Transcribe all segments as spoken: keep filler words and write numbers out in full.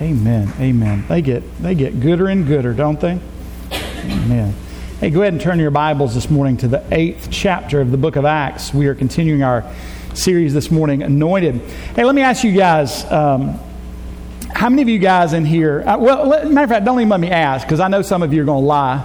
Amen. Amen. They get they get gooder and gooder, don't they? Amen. Hey, go ahead and turn your Bibles this morning to the eighth chapter of the book of Acts. We are continuing our series this morning, Anointed. Hey, let me ask you guys, um, how many of you guys in here, uh, well, let, matter of fact, don't even let me ask, because I know some of you are going to lie.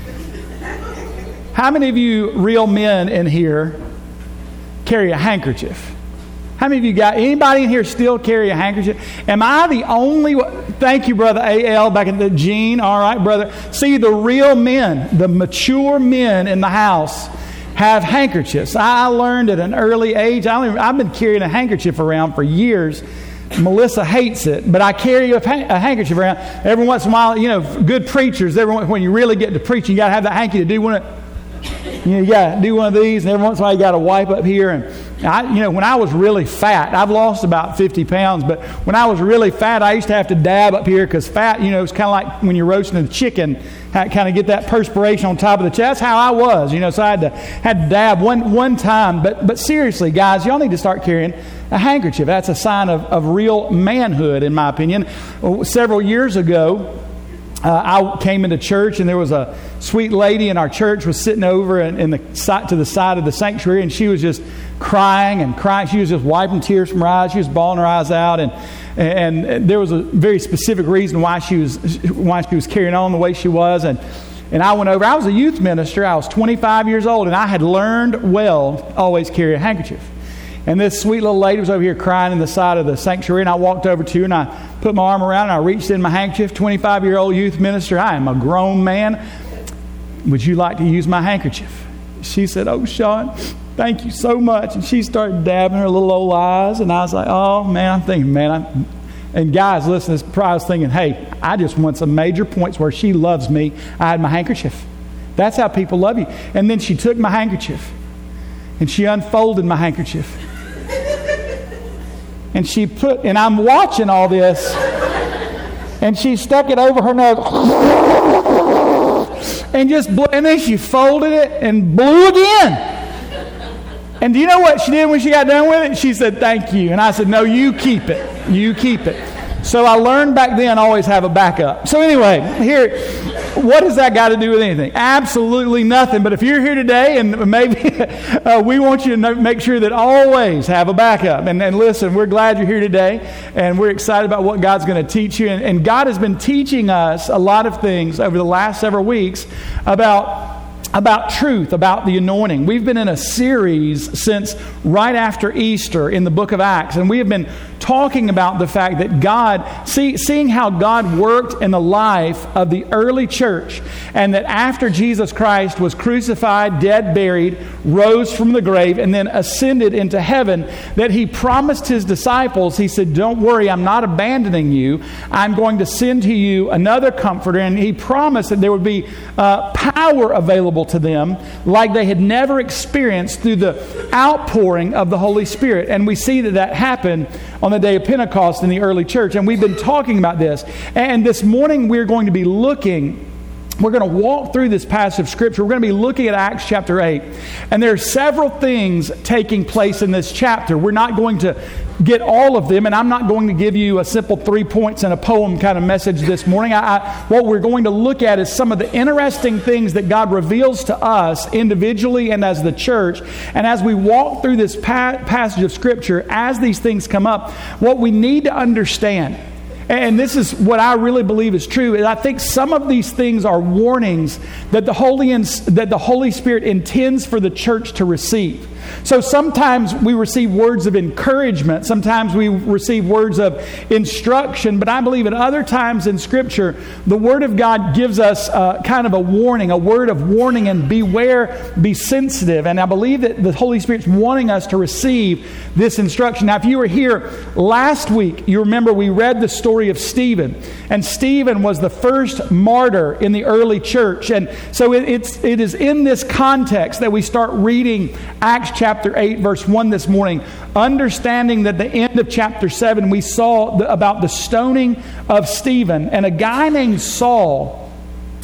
How many of you real men in here carry a handkerchief? How many of you got, anybody in here still carry a handkerchief? Am I the only one? Thank you, Brother A L, back in the Gene. All right, brother. See, the real men, the mature men in the house have handkerchiefs. I learned at an early age, I don't even, I've been carrying a handkerchief around for years. Melissa hates it, but I carry a, a handkerchief around. Every once in a while, you know, good preachers, every once, when you really get to preaching, you got to have that hanky to do one of, you know, you got to do one of these, and every once in a while you got to wipe up here. And I, you know, when I was really fat, I've lost about fifty pounds, but when I was really fat, I used to have to dab up here because fat, you know, it's kind of like when you're roasting a chicken, kind of get that perspiration on top of the chest. That's how I was, you know, so I had to had to dab one one time. But but seriously, guys, y'all need to start carrying a handkerchief. That's a sign of, of real manhood, in my opinion. Several years ago, Uh, I came into church, and there was a sweet lady in our church was sitting over in, in the side, to the side of the sanctuary, and she was just crying and crying. She was just wiping tears from her eyes. She was bawling her eyes out, and and there was a very specific reason why she was why she was carrying on the way she was. And and I went over. I was a youth minister. I was twenty-five years old, and I had learned well to always carry a handkerchief. And this sweet little lady was over here crying in the side of the sanctuary, and I walked over to her, and I put my arm around her, and I reached in my handkerchief. twenty-five-year-old youth minister, I am a grown man. Would you like to use my handkerchief? She said, "Oh, Sean, thank you so much." And she started dabbing her little old eyes, and I was like, oh, man, I'm thinking, man, I'm... And guys, listen, I was thinking, hey, I just want some major points where she loves me. I had my handkerchief. That's how people love you. And then she took my handkerchief, and she unfolded my handkerchief. And she put, and I'm watching all this, and she stuck it over her nose, and just blew, and then she folded it and blew again. And do you know what she did when she got done with it? She said, "Thank you." And I said, "No, you keep it. You keep it." So I learned back then, always have a backup. So anyway, here, what does that got to do with anything? Absolutely nothing. But if you're here today, and maybe uh, we want you to know, make sure that always have a backup. And, and listen, we're glad you're here today, and we're excited about what God's going to teach you. And, and God has been teaching us a lot of things over the last several weeks about about truth, about the anointing. We've been in a series since right after Easter in the book of Acts, and we have been talking about the fact that God, see, seeing how God worked in the life of the early church, and that after Jesus Christ was crucified, dead, buried, rose from the grave, and then ascended into heaven, that He promised His disciples, He said, "Don't worry, I'm not abandoning you. I'm going to send to you another Comforter." And He promised that there would be uh, power available to them like they had never experienced through the outpouring of the Holy Spirit. And we see that that happened on the day of Pentecost in the early church. And we've been talking about this. And this morning we're going to be looking We're going to walk through this passage of Scripture. We're going to be looking at Acts chapter eight. And there are several things taking place in this chapter. We're not going to get all of them, and I'm not going to give you a simple three points and a poem kind of message this morning. I, I, what we're going to look at is some of the interesting things that God reveals to us individually and as the church. And as we walk through this pa- passage of Scripture, as these things come up, what we need to understand, and this is what I really believe is true, is I think some of these things are warnings that the Holy that the Holy Spirit intends for the church to receive. So sometimes we receive words of encouragement. Sometimes we receive words of instruction. But I believe at other times in Scripture, the Word of God gives us uh, kind of a warning, a word of warning and beware, be sensitive. And I believe that the Holy Spirit's wanting us to receive this instruction. Now, if you were here last week, you remember we read the story of Stephen. And Stephen was the first martyr in the early church. And so it, it's, it is in this context that we start reading Acts chapter eight, verse one this morning, understanding that the end of chapter seven, we saw the, about the stoning of Stephen. And a guy named Saul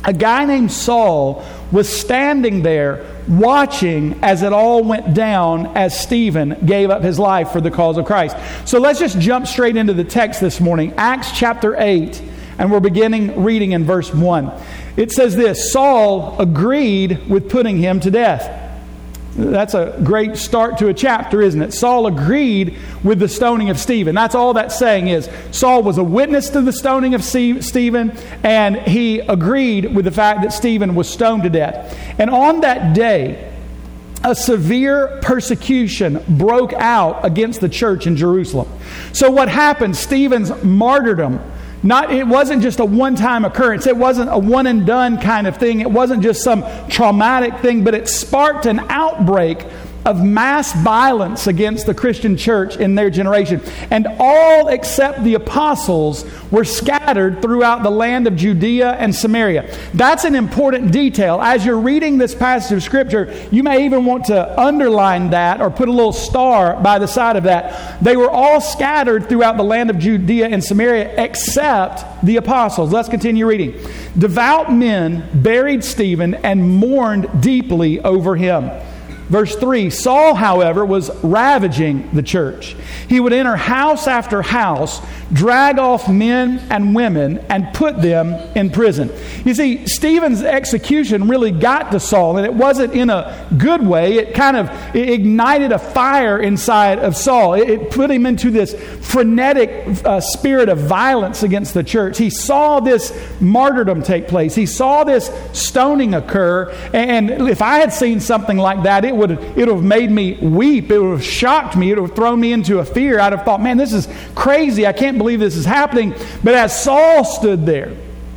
a guy named Saul was standing there watching as it all went down as Stephen gave up his life for the cause of Christ. So let's just jump straight into the text this morning. Acts chapter eight, and we're beginning reading in verse one. It says this: Saul agreed with putting him to death. That's a great start to a chapter, isn't it? Saul agreed with the stoning of Stephen. That's all that's saying is Saul was a witness to the stoning of Stephen, and he agreed with the fact that Stephen was stoned to death. And on that day, a severe persecution broke out against the church in Jerusalem. So what happened? Stephen's martyrdom, Not, it wasn't just a one-time occurrence. It wasn't a one-and-done kind of thing. It wasn't just some traumatic thing, but it sparked an outbreak of mass violence against the Christian church in their generation. And all except the apostles were scattered throughout the land of Judea and Samaria. That's an important detail. As you're reading this passage of Scripture, you may even want to underline that or put a little star by the side of that. They were all scattered throughout the land of Judea and Samaria except the apostles. Let's continue reading. Devout men buried Stephen and mourned deeply over him. Verse three, Saul, however, was ravaging the church. He would enter house after house, drag off men and women, and put them in prison. You see, Stephen's execution really got to Saul, and it wasn't in a good way. It kind of it ignited a fire inside of Saul. It, it put him into this frenetic uh, spirit of violence against the church. He saw this martyrdom take place. He saw this stoning occur, and if I had seen something like that, it would it would have made me weep. It would have shocked me. It would have thrown me into a fear. I'd have thought, man, this is crazy. I can't believe this is happening. But as Saul stood there,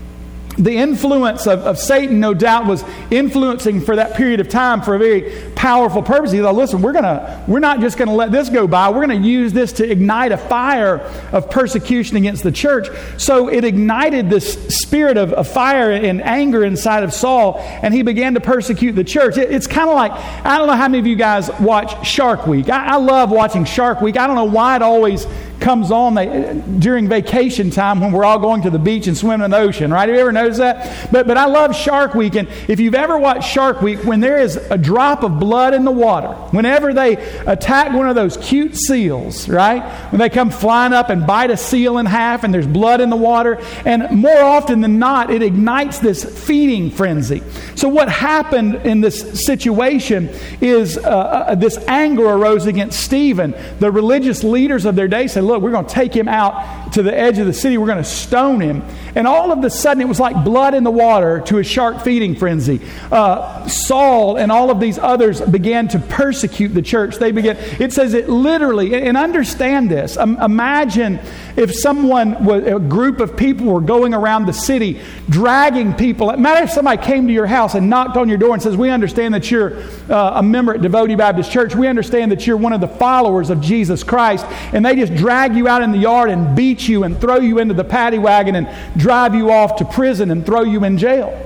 the influence of, of Satan, no doubt, was influencing for that period of time for a very powerful purpose. He thought, listen, we're gonna, we're not just going to let this go by. We're going to use this to ignite a fire of persecution against the church. So it ignited this spirit of, of fire and anger inside of Saul, and he began to persecute the church. It, it's kind of like, I don't know how many of you guys watch Shark Week. I, I love watching Shark Week. I don't know why it always comes on they, during vacation time when we're all going to the beach and swimming in the ocean, right? Have you ever noticed that? But but I love Shark Week, and if you've ever watched Shark Week, when there is a drop of blood in the water, whenever they attack one of those cute seals, right? When they come flying up and bite a seal in half and there's blood in the water, and more often than not, it ignites this feeding frenzy. So what happened in this situation is uh, uh, this anger arose against Stephen. The religious leaders of their day said, look, we're going to take him out to the edge of the city. We're going to stone him. And all of a sudden, it was like blood in the water to a shark feeding frenzy. Uh, Saul and all of these others began to persecute the church. They began, it says it literally, and understand this. Um, imagine if someone, was, a group of people were going around the city, dragging people. Imagine if somebody came to your house and knocked on your door and says, we understand that you're uh, a member at Devotee Baptist Church. We understand that you're one of the followers of Jesus Christ. And they just drag you out in the yard and beat you and throw you into the paddy wagon and drive you off to prison and throw you in jail.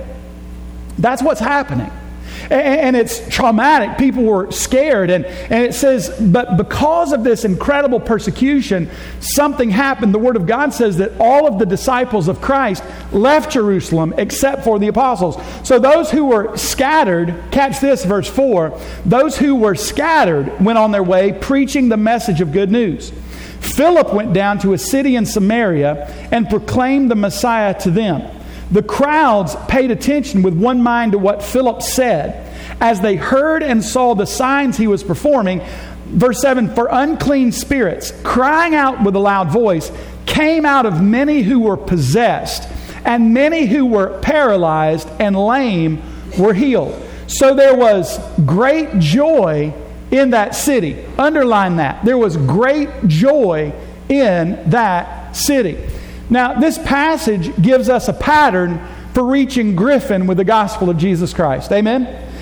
That's what's happening. And it's traumatic. People were scared. And, and it says, but because of this incredible persecution, something happened. The Word of God says that all of the disciples of Christ left Jerusalem except for the apostles. So those who were scattered, catch this, verse four, those who were scattered went on their way preaching the message of good news. Philip went down to a city in Samaria and proclaimed the Messiah to them. The crowds paid attention with one mind to what Philip said as they heard and saw the signs he was performing. Verse seven, for unclean spirits, crying out with a loud voice, came out of many who were possessed, and many who were paralyzed and lame were healed. So there was great joy in that city. Underline that. There was great joy in that city. Now, this passage gives us a pattern for reaching Griffin with the gospel of Jesus Christ. Amen?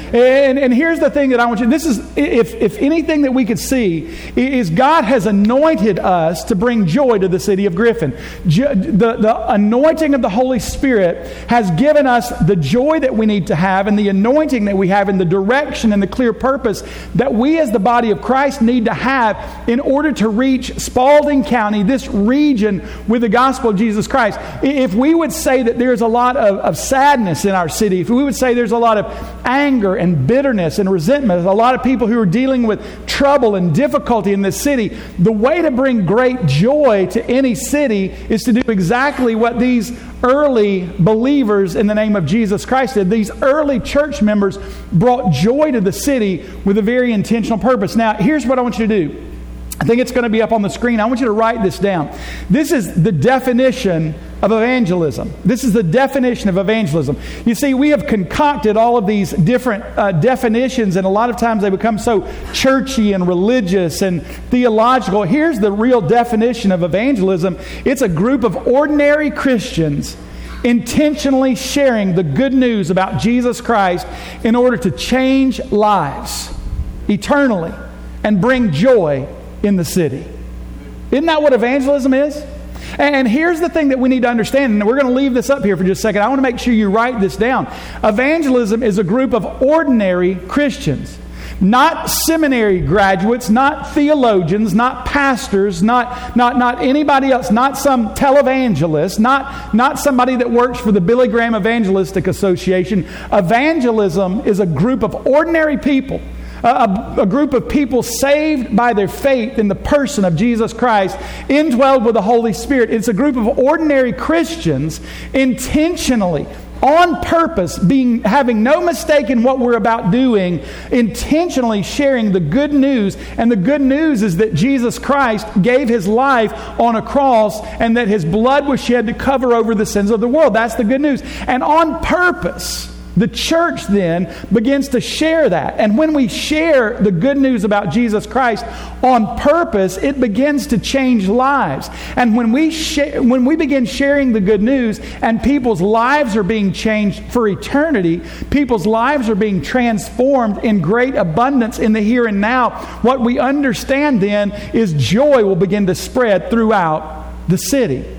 And, and here's the thing that I want you, this is, if, if anything that we could see, is God has anointed us to bring joy to the city of Griffin. Jo, the, the anointing of the Holy Spirit has given us the joy that we need to have and the anointing that we have and the direction and the clear purpose that we as the body of Christ need to have in order to reach Spalding County, this region, with the gospel of Jesus Christ. If we would say that there's a lot of, of sadness in our city, if we would say there's a lot of anger and bitterness and resentment, a lot of people who are dealing with trouble and difficulty in this city, the way to bring great joy to any city is to do exactly what these early believers in the name of Jesus Christ did. These early church members brought joy to the city with a very intentional purpose. Now, here's what I want you to do. I think it's going to be up on the screen. I want you to write this down. This is the definition of evangelism. This is the definition of evangelism. You see, we have concocted all of these different uh, definitions, and a lot of times they become so churchy and religious and theological. Here's the real definition of evangelism. It's a group of ordinary Christians intentionally sharing the good news about Jesus Christ in order to change lives eternally and bring joy in the city. Isn't that what evangelism is? And here's the thing that we need to understand, and we're going to leave this up here for just a second. I want to make sure you write this down. Evangelism is a group of ordinary Christians. Not seminary graduates, not theologians, not pastors, not, not, not anybody else, not some televangelist, not, not somebody that works for the Billy Graham Evangelistic Association. Evangelism is a group of ordinary people. A, a group of people saved by their faith in the person of Jesus Christ, indwelled with the Holy Spirit. It's a group of ordinary Christians intentionally, on purpose, being having no mistake in what we're about doing, intentionally sharing the good news. And the good news is that Jesus Christ gave His life on a cross and that His blood was shed to cover over the sins of the world. That's the good news. And on purpose, the church then begins to share that. And when we share the good news about Jesus Christ on purpose, it begins to change lives. And when we sh- when we begin sharing the good news and people's lives are being changed for eternity, people's lives are being transformed in great abundance in the here and now, what we understand then is joy will begin to spread throughout the city.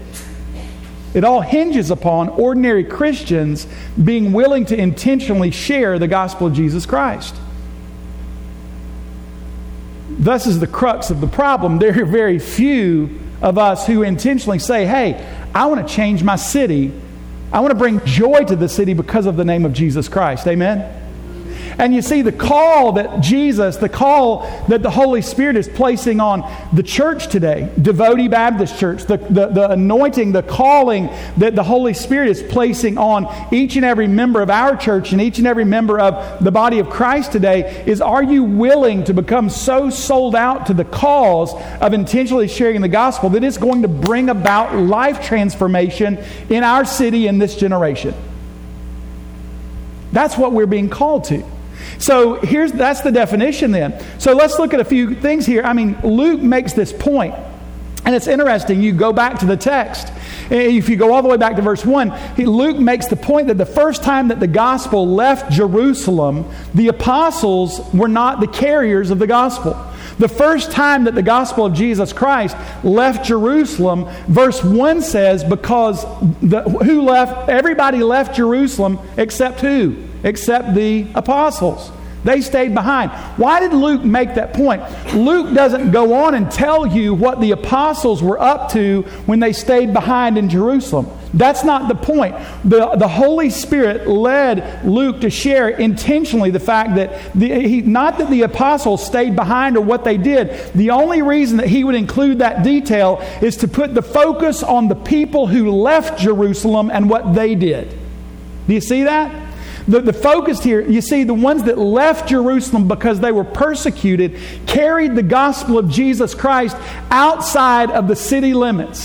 It all hinges upon ordinary Christians being willing to intentionally share the gospel of Jesus Christ. Thus is the crux of the problem. There are very few of us who intentionally say, hey, I want to change my city. I want to bring joy to the city because of the name of Jesus Christ. Amen? And you see, the call that Jesus, the call that the Holy Spirit is placing on the church today, Devotee Baptist Church, the, the, the anointing, the calling that the Holy Spirit is placing on each and every member of our church and each and every member of the body of Christ today is, are you willing to become so sold out to the cause of intentionally sharing the gospel that it's going to bring about life transformation in our city in this generation? That's what we're being called to. So here's that's the definition then. So let's look at a few things here. I mean, Luke makes this point, and it's interesting. You go back to the text. If you go all the way back to verse one, he, Luke makes the point that the first time that the gospel left Jerusalem, the apostles were not the carriers of the gospel. The first time that the gospel of Jesus Christ left Jerusalem, verse one says, because the, who left? Everybody left Jerusalem except who? Except the apostles. They stayed behind. Why did Luke make that point? Luke doesn't go on and tell you what the apostles were up to when they stayed behind in Jerusalem. That's not the point. The, the Holy Spirit led Luke to share intentionally the fact that, the, he, not that the apostles stayed behind or what they did. The only reason that he would include that detail is to put the focus on the people who left Jerusalem and what they did. Do you see that? The, the focus here, you see, the ones that left Jerusalem because they were persecuted carried the gospel of Jesus Christ outside of the city limits.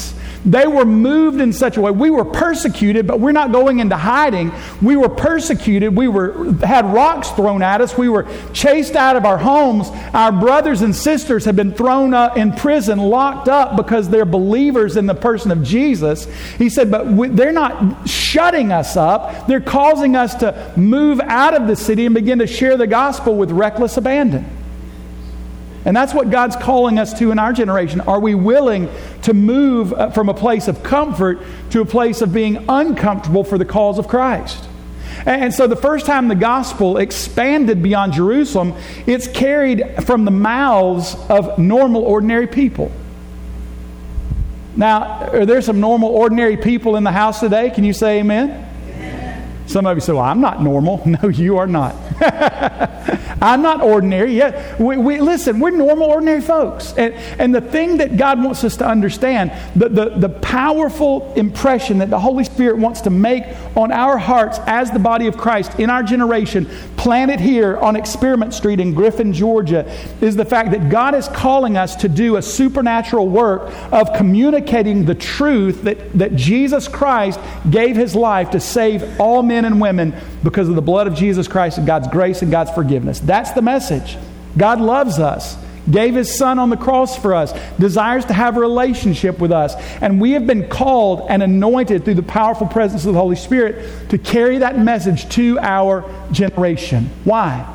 They were moved in such a way. We were persecuted, but we're not going into hiding. We were persecuted. We were had rocks thrown at us. We were chased out of our homes. Our brothers and sisters have been thrown up in prison, locked up because they're believers in the person of Jesus. He said, but we, they're not shutting us up. They're causing us to move out of the city and begin to share the gospel with reckless abandon. And that's what God's calling us to in our generation. Are we willing to move from a place of comfort to a place of being uncomfortable for the cause of Christ? And so the first time the gospel expanded beyond Jerusalem, it's carried from the mouths of normal, ordinary people. Now, are there some normal, ordinary people in the house today? Can you say amen? Amen. Some of you say, well, I'm not normal. No, you are not. I'm not ordinary. Yeah, we, we listen. We're normal, ordinary folks, and and the thing that God wants us to understand, the, the the powerful impression that the Holy Spirit wants to make on our hearts as the body of Christ in our generation, planted here on Experiment Street in Griffin, Georgia, is the fact that God is calling us to do a supernatural work of communicating the truth that that Jesus Christ gave His life to save all men and women because of the blood of Jesus Christ and God's grace and God's forgiveness. That's the message. God loves us, gave His Son on the cross for us, desires to have a relationship with us, and we have been called and anointed through the powerful presence of the Holy Spirit to carry that message to our generation. Why?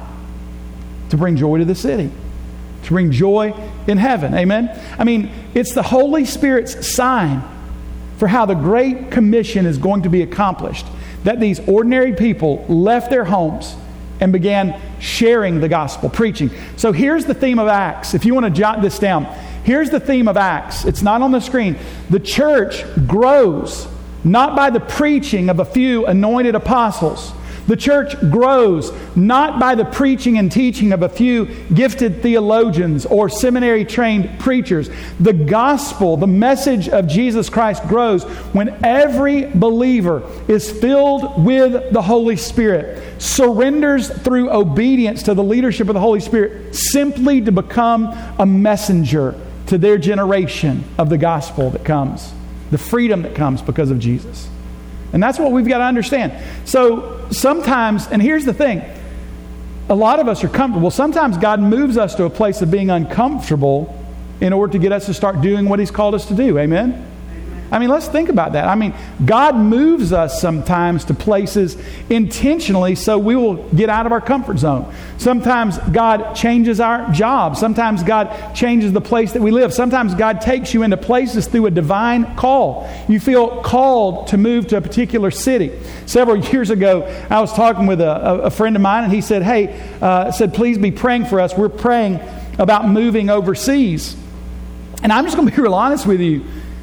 To bring joy to the city, to bring joy in heaven. Amen? I mean, it's the Holy Spirit's sign for how the Great Commission is going to be accomplished, that these ordinary people left their homes and began sharing the gospel, preaching. So here's the theme of Acts. If you want to jot this down, here's the theme of Acts. It's not on the screen. The church grows not by the preaching of a few anointed apostles. The church grows not by the preaching and teaching of a few gifted theologians or seminary-trained preachers. The gospel, the message of Jesus Christ grows when every believer is filled with the Holy Spirit, surrenders through obedience to the leadership of the Holy Spirit simply to become a messenger to their generation of the gospel that comes, the freedom that comes because of Jesus. And that's what we've got to understand. So sometimes, and here's the thing, a lot of us are comfortable. Sometimes God moves us to a place of being uncomfortable in order to get us to start doing what He's called us to do. Amen? I mean, let's think about that. I mean, God moves us sometimes to places intentionally so we will get out of our comfort zone. Sometimes God changes our job. Sometimes God changes the place that we live. Sometimes God takes you into places through a divine call. You feel called to move to a particular city. Several years ago, I was talking with a, a friend of mine, and he said, hey, uh, said, please be praying for us. We're praying about moving overseas. And I'm just going to be real honest with you.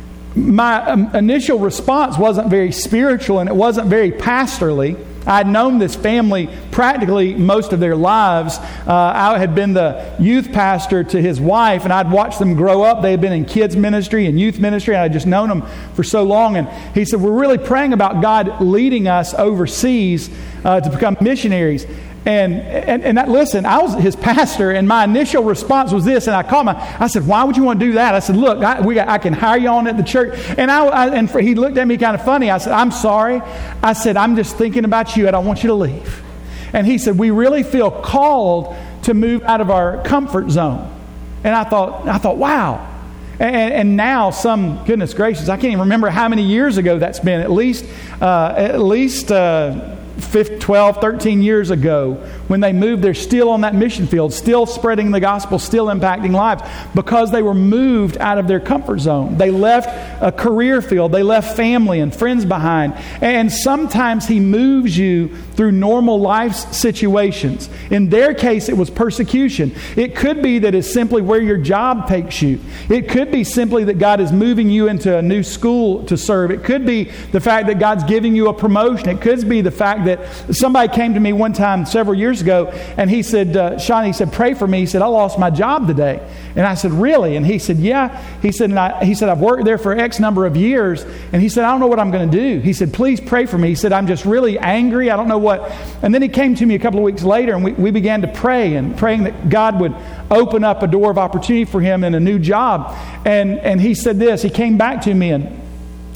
My um, initial response wasn't very spiritual, and it wasn't very pastorly. I had known this family practically most of their lives. Uh, I had been the youth pastor to his wife, and I'd watched them grow up. They had been in kids ministry and youth ministry, and I'd just known them for so long. And he said, we're really praying about God leading us overseas uh, to become missionaries. And, and and that, listen, I was his pastor, and my initial response was this, and I called my, I said, why would you want to do that? I said, look, I, we got, I can hire you on at the church. And I, I and for, he looked at me kind of funny. I said, I'm sorry. I said, I'm just thinking about you. I don't want you to leave. And he said, we really feel called to move out of our comfort zone. And I thought, I thought, wow. And, and now, some, goodness gracious, I can't even remember how many years ago that's been. At least, uh, at least, uh, twelve, thirteen years ago, when they moved, they're still on that mission field, still spreading the gospel, still impacting lives, because they were moved out of their comfort zone. They left a career field. They left family and friends behind. And sometimes He moves you through normal life situations. In their case, it was persecution. It could be that it's simply where your job takes you. It could be simply that God is moving you into a new school to serve. It could be the fact that God's giving you a promotion. It could be the fact that somebody came to me one time several years ago, and he said, uh, Sean, he said, pray for me. He said, I lost my job today. And I said, really? And he said, yeah. He said, and I, he said, I've worked there for X number of years. And he said, I don't know what I'm going to do. He said, please pray for me. He said, I'm just really angry. I don't know what. And then he came to me a couple of weeks later, and we, we began to pray, and praying that God would open up a door of opportunity for him in a new job. And, and he said this. He came back to me, and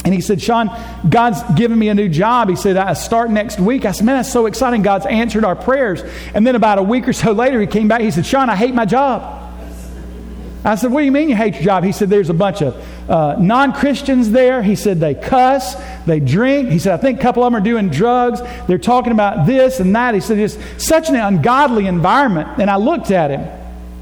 And he said, Sean, God's given me a new job. He said, I start next week. I said, man, that's so exciting. God's answered our prayers. And then about a week or so later, he came back. He said, Sean, I hate my job. I said, what do you mean you hate your job? He said, there's a bunch of uh, non-Christians there. He said, they cuss, they drink. He said, I think a couple of them are doing drugs. They're talking about this and that. He said, it's such an ungodly environment. And I looked at him.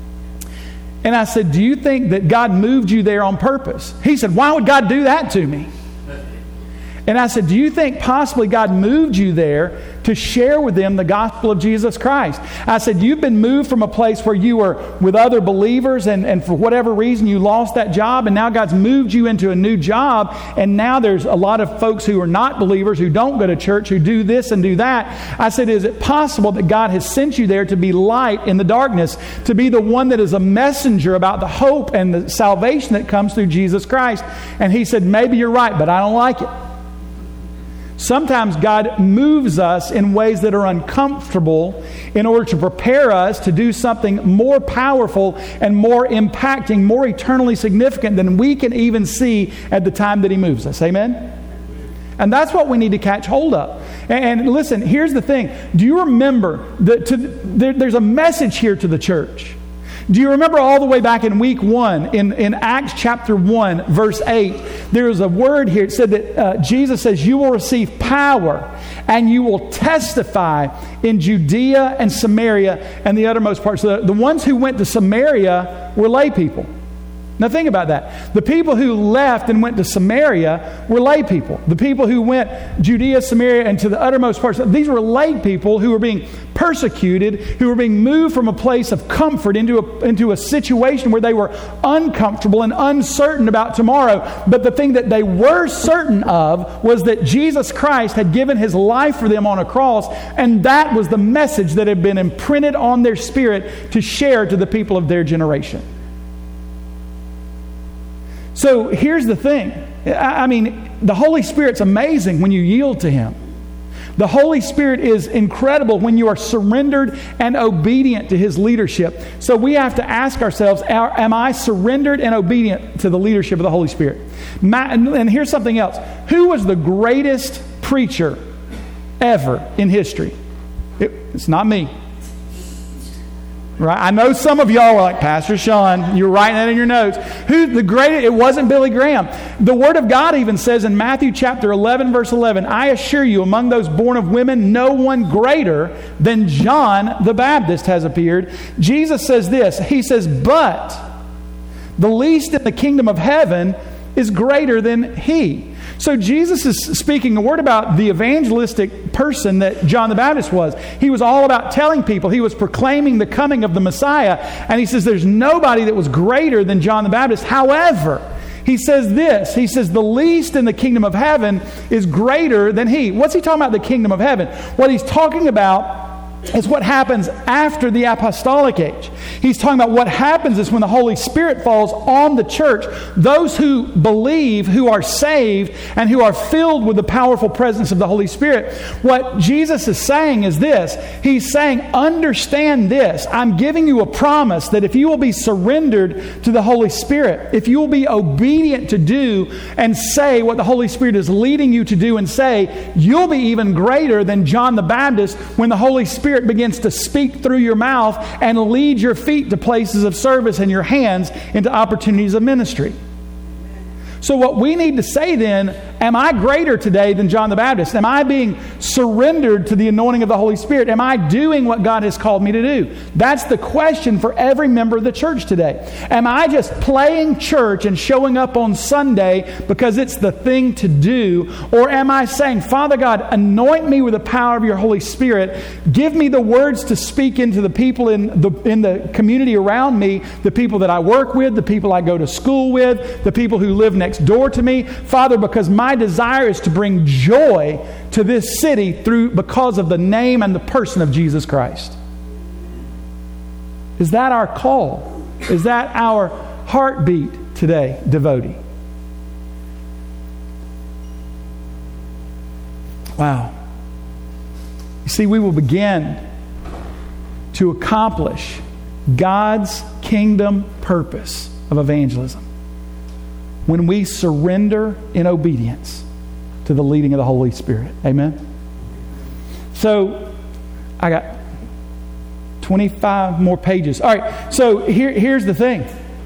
And I said, do you think that God moved you there on purpose? He said, why would God do that to me? And I said, do you think possibly God moved you there to share with them the gospel of Jesus Christ? I said, you've been moved from a place where you were with other believers and, and for whatever reason you lost that job, and now God's moved you into a new job, and now there's a lot of folks who are not believers, who don't go to church, who do this and do that. I said, is it possible that God has sent you there to be light in the darkness, to be the one that is a messenger about the hope and the salvation that comes through Jesus Christ? And he said, maybe you're right, but I don't like it. Sometimes God moves us in ways that are uncomfortable in order to prepare us to do something more powerful and more impacting, more eternally significant than we can even see at the time that He moves us. Amen? And that's what we need to catch hold of. And, and listen, here's the thing. Do you remember that to, there, there's a message here to the church? Do you remember all the way back in week one, in, in Acts chapter one, verse eight, there is a word here. It said that uh, Jesus says, you will receive power and you will testify in Judea and Samaria and the uttermost parts. So the, the ones who went to Samaria were lay people. Now think about that. The people who left and went to Samaria were lay people. The people who went Judea, Samaria, and to the uttermost parts, these were lay people who were being persecuted, who were being moved from a place of comfort into a, into a situation where they were uncomfortable and uncertain about tomorrow. But the thing that they were certain of was that Jesus Christ had given His life for them on a cross, and that was the message that had been imprinted on their spirit to share to the people of their generation. So here's the thing. I mean, the Holy Spirit's amazing when you yield to Him. The Holy Spirit is incredible when you are surrendered and obedient to His leadership. So we have to ask ourselves, am I surrendered and obedient to the leadership of the Holy Spirit? And here's something else. Who was the greatest preacher ever in history? It's not me. Right? I know some of y'all are like, Pastor Sean, you're writing that in your notes. Who the greatest? It wasn't Billy Graham. The Word of God even says in Matthew chapter eleven, verse eleven, I assure you, among those born of women, no one greater than John the Baptist has appeared. Jesus says this. He says, but the least in the kingdom of heaven is greater than he. So Jesus is speaking a word about the evangelistic person that John the Baptist was. He was all about telling people. He was proclaiming the coming of the Messiah. And he says there's nobody that was greater than John the Baptist. However, he says this. He says the least in the kingdom of heaven is greater than he. What's he talking about, the kingdom of heaven? What he's talking about is what happens after the apostolic age. He's talking about what happens is when the Holy Spirit falls on the church, those who believe, who are saved, and who are filled with the powerful presence of the Holy Spirit. What Jesus is saying is this. He's saying, understand this. I'm giving you a promise that if you will be surrendered to the Holy Spirit, if you will be obedient to do and say what the Holy Spirit is leading you to do and say, you'll be even greater than John the Baptist when the Holy Spirit begins to speak through your mouth and lead your feet to places of service and your hands into opportunities of ministry. So what we need to say then, am I greater today than John the Baptist? Am I being surrendered to the anointing of the Holy Spirit? Am I doing what God has called me to do? That's the question for every member of the church today. Am I just playing church and showing up on Sunday because it's the thing to do? Or am I saying, Father God, anoint me with the power of your Holy Spirit. Give me the words to speak into the people in the, in the community around me, the people that I work with, the people I go to school with, the people who live next door to me. Father, because my desire is to bring joy to this city through because of the name and the person of Jesus Christ. Is that our call? Is that our heartbeat today, devotee? Wow. You see, we will begin to accomplish God's kingdom purpose of evangelism when we surrender in obedience to the leading of the Holy Spirit. Amen? So, I got twenty-five more pages. All right, so here, here's the thing.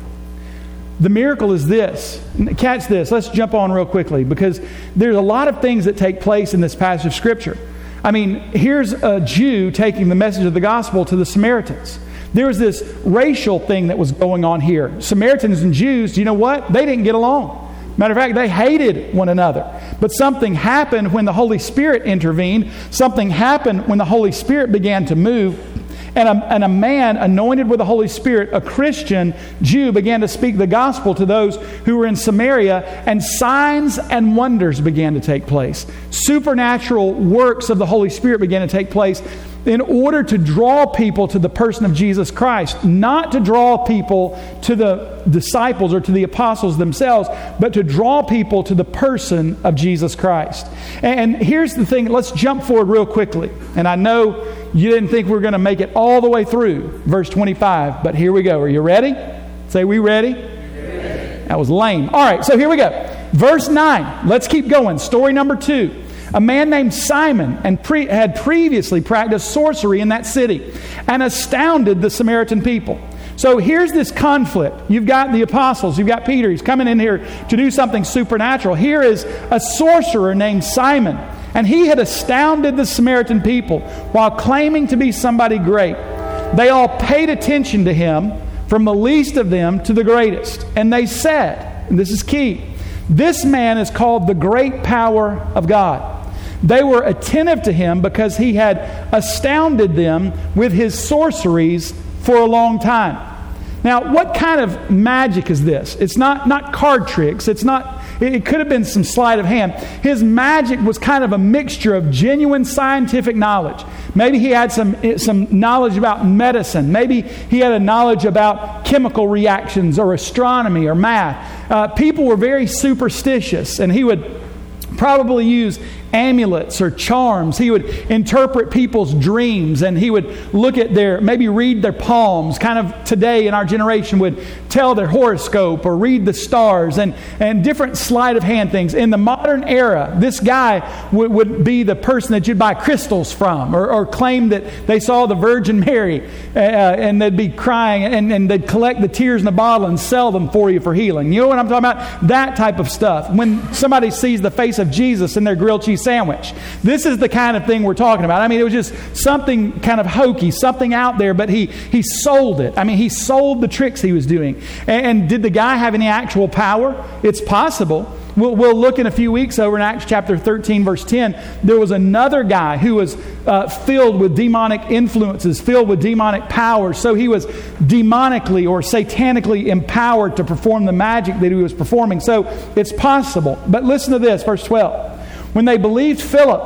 The miracle is this. Catch this. Let's jump on real quickly because there's a lot of things that take place in this passage of Scripture. I mean, here's a Jew taking the message of the gospel to the Samaritans. There was this racial thing that was going on here. Samaritans and Jews, you know what? They didn't get along. Matter of fact, they hated one another. But something happened when the Holy Spirit intervened. Something happened when the Holy Spirit began to move. And a, and a man anointed with the Holy Spirit, a Christian Jew, began to speak the gospel to those who were in Samaria, and signs and wonders began to take place. Supernatural works of the Holy Spirit began to take place in order to draw people to the person of Jesus Christ. Not to draw people to the disciples or to the apostles themselves, but to draw people to the person of Jesus Christ. And here's the thing. Let's jump forward real quickly. And I know you didn't think we were going to make it all the way through verse twenty-five, but here we go. Are you ready? Say, we ready? ready? That was lame. All right, so here we go. Verse nine. Let's keep going. Story number two. A man named Simon and pre- had previously practiced sorcery in that city and astounded the Samaritan people. So here's this conflict. You've got the apostles. You've got Peter. He's coming in here to do something supernatural. Here is a sorcerer named Simon. And he had astounded the Samaritan people while claiming to be somebody great. They all paid attention to him, from the least of them to the greatest. And they said, and this is key, this man is called the great power of God. They were attentive to him because he had astounded them with his sorceries for a long time. Now, what kind of magic is this? It's not, not card tricks. It's not. It could have been some sleight of hand. His magic was kind of a mixture of genuine scientific knowledge. Maybe he had some, some knowledge about medicine. Maybe he had a knowledge about chemical reactions or astronomy or math. Uh, people were very superstitious, and he would probably use amulets or charms. He would interpret people's dreams, and he would look at their, maybe read their palms, kind of today in our generation would tell their horoscope or read the stars and, and different sleight of hand things. In the modern era, this guy would, would be the person that you'd buy crystals from or, or claim that they saw the Virgin Mary uh, and they'd be crying and, and they'd collect the tears in a bottle and sell them for you for healing. You know what I'm talking about? That type of stuff. When somebody sees the face of Jesus in their grilled cheese sandwich. This is the kind of thing we're talking about. I mean, it was just something kind of hokey, something out there, but he he sold it. I mean, he sold the tricks he was doing. And, and did the guy have any actual power? It's possible. We'll, we'll look in a few weeks over in Acts chapter thirteen, verse ten. There was another guy who was uh, filled with demonic influences, filled with demonic powers. So he was demonically or satanically empowered to perform the magic that he was performing. So it's possible. But listen to this, verse twelve. When they believed Philip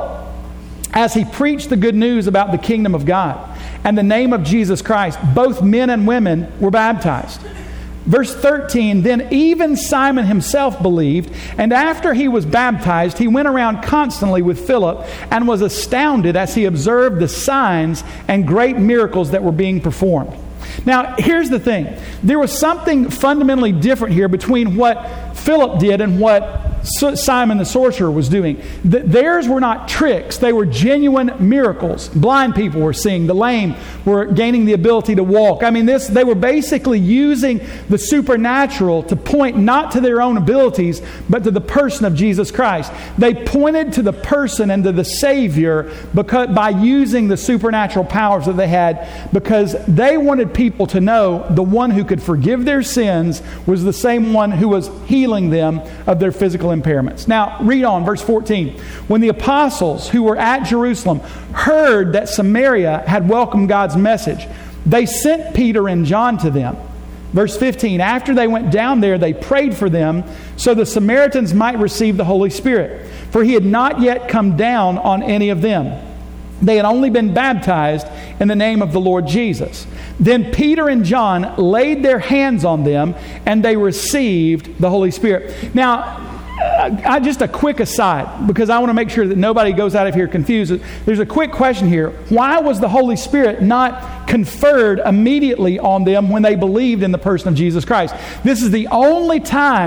as he preached the good news about the kingdom of God and the name of Jesus Christ, both men and women were baptized. Verse thirteen, then even Simon himself believed, and after he was baptized, he went around constantly with Philip and was astounded as he observed the signs and great miracles that were being performed. Now, here's the thing. There was something fundamentally different here between what Philip did and what Simon the sorcerer was doing. Theirs were not tricks. They were genuine miracles. Blind people were seeing. The lame were gaining the ability to walk. I mean, this they were basically using the supernatural to point not to their own abilities, but to the person of Jesus Christ. They pointed to the person and to the Savior because, by using the supernatural powers that they had, because they wanted people to know the one who could forgive their sins was the same one who was healing them of their physical impairments. Now, read on, verse fourteen. When the apostles who were at Jerusalem heard that Samaria had welcomed God's message, they sent Peter and John to them. Verse fifteen, after they went down there, they prayed for them so the Samaritans might receive the Holy Spirit, for he had not yet come down on any of them. They had only been baptized in the name of the Lord Jesus. Then Peter and John laid their hands on them, and they received the Holy Spirit. Now, Uh, just a quick aside, because I want to make sure that nobody goes out of here confused. There's a quick question here. Why was the Holy Spirit not conferred immediately on them when they believed in the person of Jesus Christ? This is the only time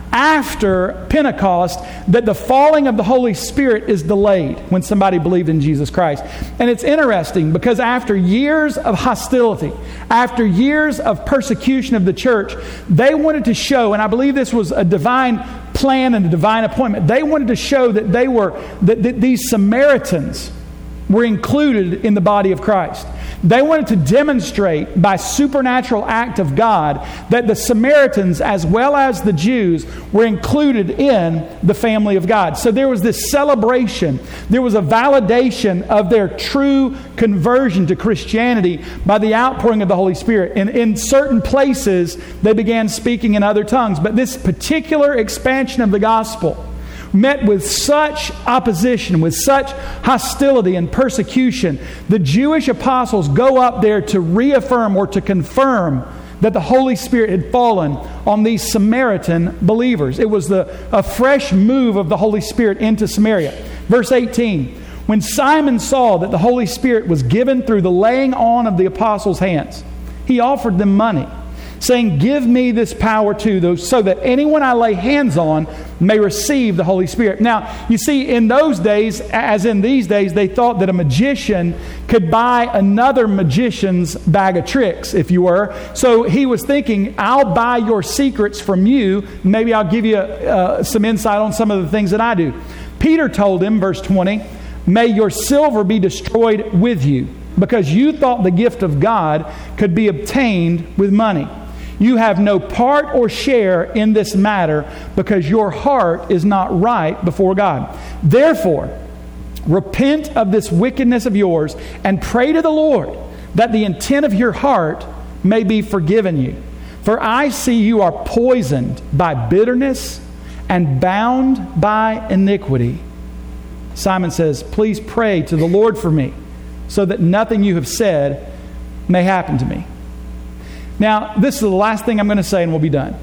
after Pentecost that the falling of the Holy Spirit is delayed when somebody believed in Jesus Christ. And it's interesting because after years of hostility, after years of persecution of the church, they wanted to show, and I believe this was a divine plan and a divine appointment, they wanted to show that they were, that, that these Samaritans were included in the body of Christ. They wanted to demonstrate by supernatural act of God that the Samaritans as well as the Jews were included in the family of God. So there was this celebration. There was a validation of their true conversion to Christianity by the outpouring of the Holy Spirit. And in certain places, they began speaking in other tongues. But this particular expansion of the gospel met with such opposition, with such hostility and persecution. The Jewish apostles go up there to reaffirm or to confirm that the Holy Spirit had fallen on these Samaritan believers. It was the, a fresh move of the Holy Spirit into Samaria. Verse eighteen, when Simon saw that the Holy Spirit was given through the laying on of the apostles' hands, he offered them money, saying, give me this power too, so that anyone I lay hands on may receive the Holy Spirit. Now, you see, in those days, as in these days, they thought that a magician could buy another magician's bag of tricks, if you were. So he was thinking, I'll buy your secrets from you. Maybe I'll give you uh, some insight on some of the things that I do. Peter told him, verse twenty, may your silver be destroyed with you, because you thought the gift of God could be obtained with money. You have no part or share in this matter because your heart is not right before God. Therefore, repent of this wickedness of yours and pray to the Lord that the intent of your heart may be forgiven you. For I see you are poisoned by bitterness and bound by iniquity. Simon says, please pray to the Lord for me so that nothing you have said may happen to me. Now, this is the last thing I'm going to say and we'll be done.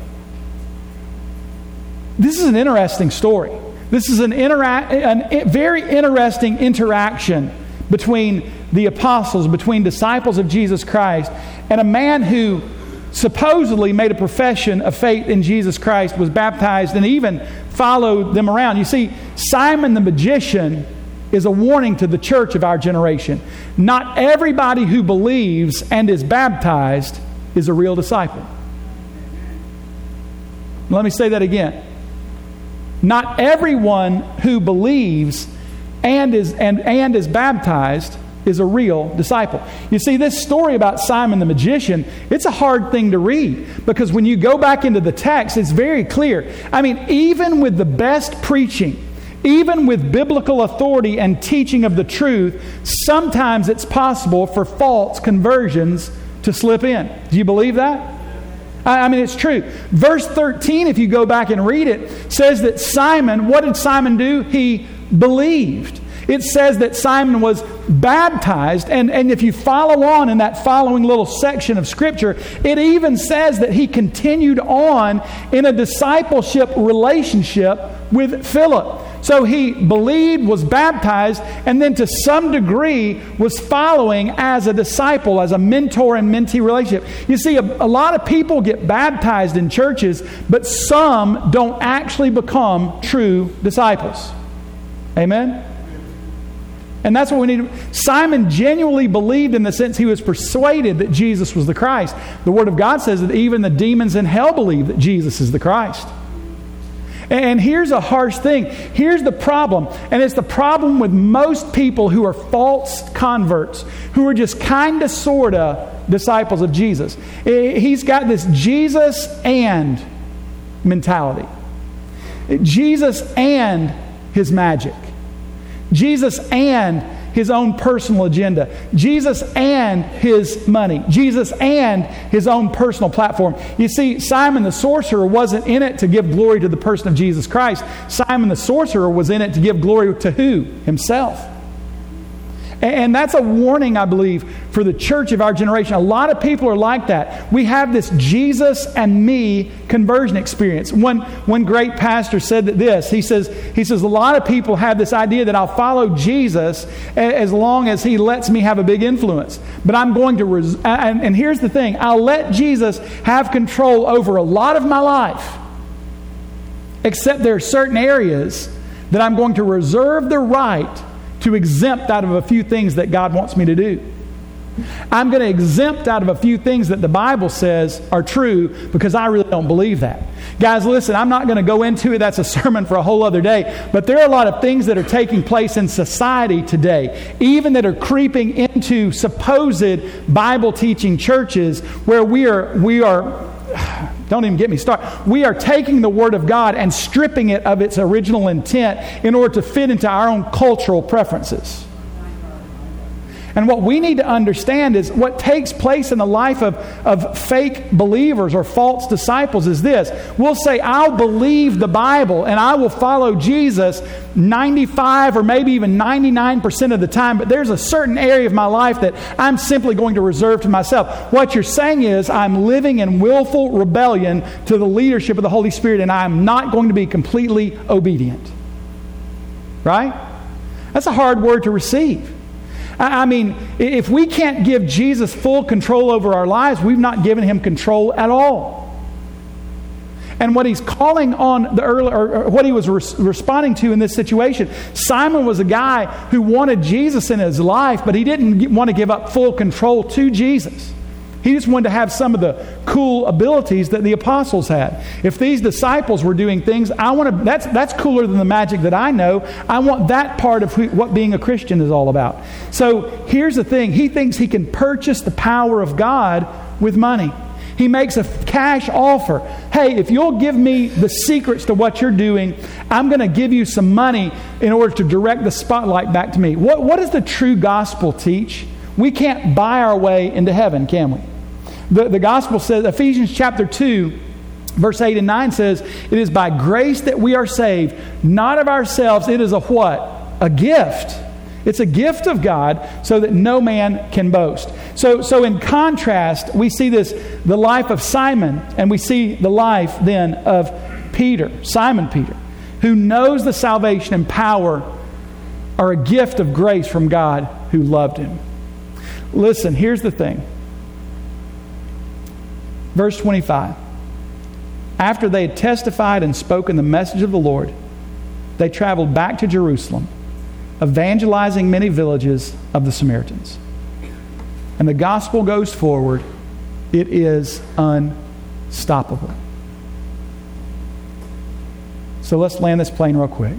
This is an interesting story. This is an, intera- an very interesting interaction between the apostles, between disciples of Jesus Christ, and a man who supposedly made a profession of faith in Jesus Christ, was baptized, and even followed them around. You see, Simon the magician is a warning to the church of our generation. Not everybody who believes and is baptized is a real disciple. Let me say that again. Not everyone who believes and is and, and is baptized is a real disciple. You see, this story about Simon the magician, it's a hard thing to read, because when you go back into the text, it's very clear. I mean, even with the best preaching, even with biblical authority and teaching of the truth, sometimes it's possible for false conversions to slip in. Do you believe that? I mean, it's true. Verse thirteen, if you go back and read it, says that Simon, what did Simon do? He believed. It says that Simon was baptized, and, and if you follow on in that following little section of Scripture, it even says that he continued on in a discipleship relationship with Philip. So he believed, was baptized, and then to some degree was following as a disciple, as a mentor and mentee relationship. You see, a, a lot of people get baptized in churches, but some don't actually become true disciples. Amen? And that's what we need. Simon genuinely believed, in the sense he was persuaded that Jesus was the Christ. The Word of God says that even the demons in hell believe that Jesus is the Christ. And here's a harsh thing. Here's the problem. And it's the problem with most people who are false converts, who are just kind of, sort of disciples of Jesus. He's got this Jesus and mentality. Jesus and his magic. Jesus and his own personal agenda. Jesus and his money. Jesus and his own personal platform. You see, Simon the sorcerer wasn't in it to give glory to the person of Jesus Christ. Simon the sorcerer was in it to give glory to who? Himself. And that's a warning, I believe, for the church of our generation. A lot of people are like that. We have this Jesus and me conversion experience. One, one great pastor said that this. He says, he says, a lot of people have this idea that I'll follow Jesus as long as he lets me have a big influence. But I'm going to, res- and, and here's the thing, I'll let Jesus have control over a lot of my life. except there are certain areas that I'm going to reserve the right to exempt out of a few things that God wants me to do. I'm going to exempt out of a few things that the Bible says are true because I really don't believe that. Guys, listen, I'm not going to go into it. That's a sermon for a whole other day. But there are a lot of things that are taking place in society today, even that are creeping into supposed Bible-teaching churches where we are, we are, don't even get me started. We are taking the Word of God and stripping it of its original intent in order to fit into our own cultural preferences. And what we need to understand is what takes place in the life of, of fake believers or false disciples is this. We'll say, I'll believe the Bible and I will follow Jesus ninety-five or maybe even ninety-nine percent of the time, but there's a certain area of my life that I'm simply going to reserve to myself. What you're saying is I'm living in willful rebellion to the leadership of the Holy Spirit and I'm not going to be completely obedient. Right? That's a hard word to receive. I mean, if we can't give Jesus full control over our lives, we've not given Him control at all. And what He's calling on the early, or what He was res- responding to in this situation, Simon was a guy who wanted Jesus in his life, but he didn't want to give up full control to Jesus. He just wanted to have some of the cool abilities that the apostles had. If these disciples were doing things, I want to. That's that's cooler than the magic that I know. I want that part of who, what being a Christian is all about. So here's the thing: he thinks he can purchase the power of God with money. He makes a cash offer. Hey, if you'll give me the secrets to what you're doing, I'm going to give you some money in order to direct the spotlight back to me. What what does the true gospel teach? We can't buy our way into heaven, can we? The, the gospel says, Ephesians chapter two, verse eight and nine says, it is by grace that we are saved, not of ourselves. It is a what? A gift. It's a gift of God so that no man can boast. So, so in contrast, we see this, the life of Simon, and we see the life then of Peter, Simon Peter, who knows the salvation and power are a gift of grace from God who loved him. Listen, here's the thing. Verse twenty-five. After they had testified and spoken the message of the Lord, they traveled back to Jerusalem, evangelizing many villages of the Samaritans. And the gospel goes forward. It is unstoppable. So let's land this plane real quick.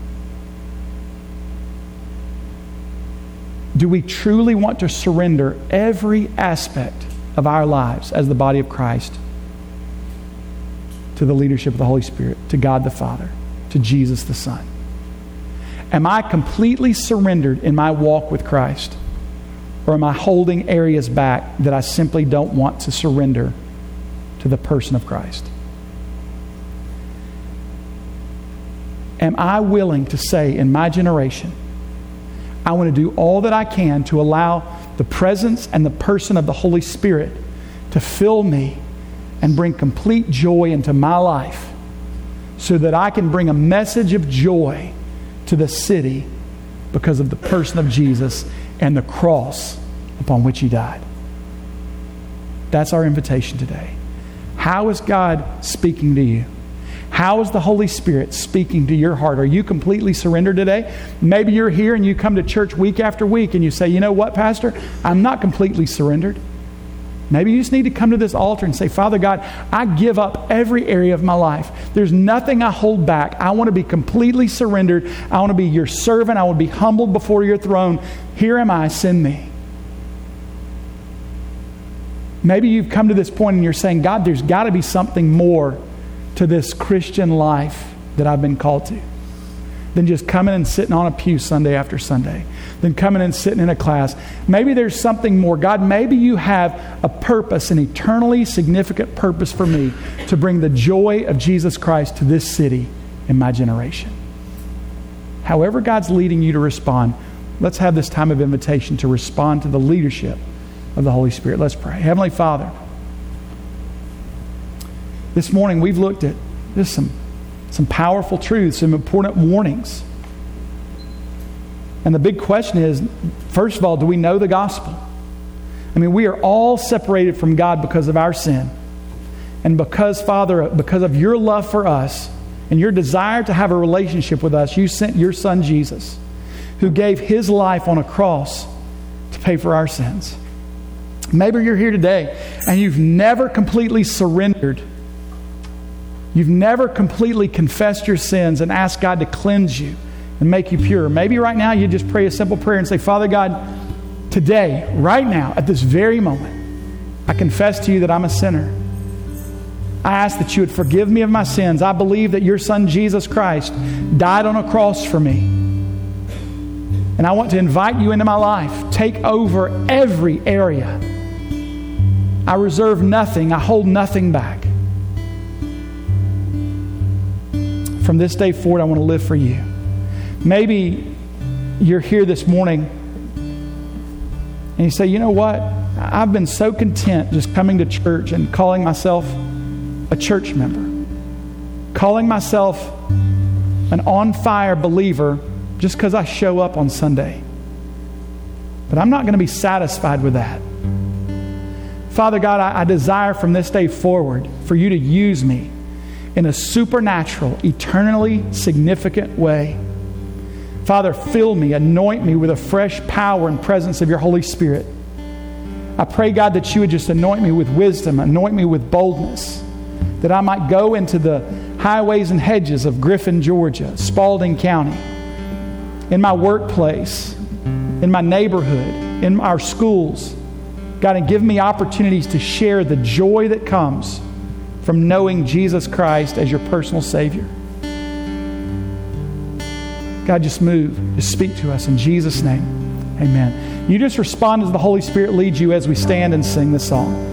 Do we truly want to surrender every aspect of our lives as the body of Christ to the leadership of the Holy Spirit, to God the Father, to Jesus the Son? Am I completely surrendered in my walk with Christ? Or am I holding areas back that I simply don't want to surrender to the person of Christ? Am I willing to say in my generation, I want to do all that I can to allow the presence and the person of the Holy Spirit to fill me and bring complete joy into my life so that I can bring a message of joy to the city because of the person of Jesus and the cross upon which He died. That's our invitation today. How is God speaking to you? How is the Holy Spirit speaking to your heart? Are you completely surrendered today? Maybe you're here and you come to church week after week and you say, you know what, Pastor? I'm not completely surrendered. Maybe you just need to come to this altar and say, Father God, I give up every area of my life. There's nothing I hold back. I want to be completely surrendered. I want to be your servant. I want to be humbled before your throne. Here am I, send me. Maybe you've come to this point and you're saying, God, there's got to be something more to this Christian life that I've been called to than just coming and sitting on a pew Sunday after Sunday, than coming and sitting in a class. Maybe there's something more. God, maybe you have a purpose, an eternally significant purpose for me to bring the joy of Jesus Christ to this city in my generation. However God's leading you to respond, let's have this time of invitation to respond to the leadership of the Holy Spirit. Let's pray. Heavenly Father, this morning we've looked at just some, some powerful truths, some important warnings. And the big question is, first of all, do we know the gospel? I mean, we are all separated from God because of our sin. And because, Father, because of your love for us, and your desire to have a relationship with us, you sent your Son Jesus, who gave his life on a cross to pay for our sins. Maybe you're here today and you've never completely surrendered. You've never completely confessed your sins and asked God to cleanse you and make you pure. Maybe right now you just pray a simple prayer and say, Father God, today, right now, at this very moment, I confess to you that I'm a sinner. I ask that you would forgive me of my sins. I believe that your Son, Jesus Christ, died on a cross for me. And I want to invite you into my life. Take over every area. I reserve nothing. I hold nothing back. From this day forward, I want to live for you. Maybe you're here this morning and you say, you know what? I've been so content just coming to church and calling myself a church member, calling myself an on-fire believer just because I show up on Sunday. But I'm not going to be satisfied with that. Father God, I, I desire from this day forward for you to use me in a supernatural, eternally significant way. Father, fill me, anoint me with a fresh power and presence of your Holy Spirit. I pray, God, that you would just anoint me with wisdom, anoint me with boldness, that I might go into the highways and hedges of Griffin, Georgia, Spalding County, in my workplace, in my neighborhood, in our schools, God, and give me opportunities to share the joy that comes from knowing Jesus Christ as your personal Savior. God, just move. Just speak to us in Jesus' name. Amen. You just respond as the Holy Spirit leads you as we stand and sing this song.